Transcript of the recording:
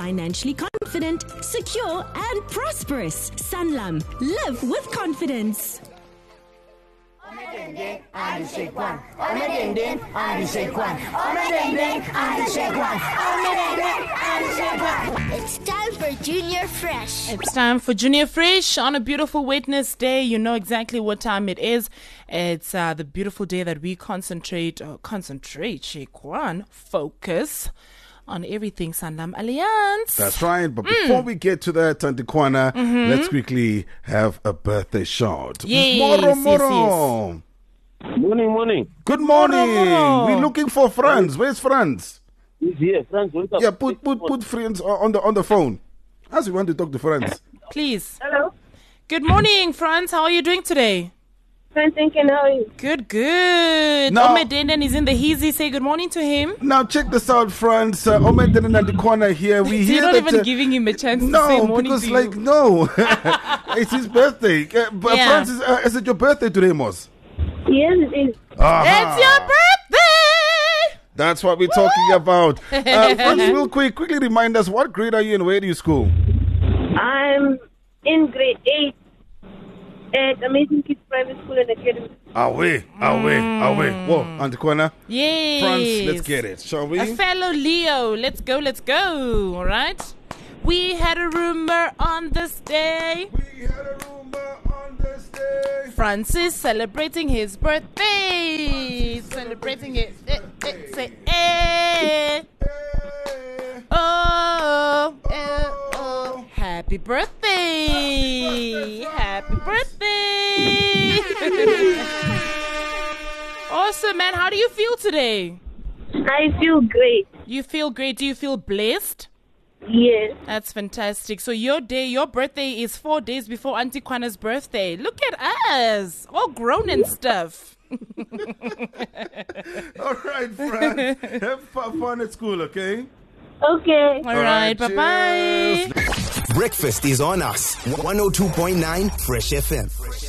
financially confident, secure and prosperous. Sanlam. Live with confidence. It's time for Junior Fresh. It's time for Junior Fresh on a beautiful Wednesday. You know exactly what time it is. It's the beautiful day that we focus on everything Sanlam Alliance. That's right. But before we get to that, Antikwana, let's quickly have a birthday shout. Yes, Moro. Morning. Good morning. Moro. We're looking for Franz. Where's Franz? He's here. Franz, welcome. Yeah, put Franz on the phone. As we want to talk to Franz. Please. Hello. Good morning, Franz. How are you doing today? Fine, thank you. How are you? Good. Now- Omedenden is in the Heezy. Say good morning to him. Now check this out, Franz. Omedden and Antikwana here. We You're hear not that. even giving him a chance to say No, morning because to you. no, it's his birthday. But Yeah. Francis, is it your birthday today, Mos? Yes, it is. It's your birthday! That's what we're talking about. Francis, quickly remind us, what grade are you and where do you school? I'm in grade 8 at Amazing Kids Private School and Academy. Away. Whoa, Antikwana. Yes. France, let's get it, shall we? A fellow Leo. Let's go. All right. We had a rumor on this day. We had a rumor on this day. Francis celebrating his birthday. Celebrating it. Say, oh. Happy birthday. Happy birthday. Awesome, man. How do you feel today? I feel great. You feel great. Do you feel blessed? Yes. That's fantastic. So your birthday is 4 days before Auntie Kwana's birthday. Look at us, all grown and stuff. All right, Franz. Have fun at school, okay? Okay. All right, bye-bye. cheers. Breakfast is on us. 102.9 Fresh FM.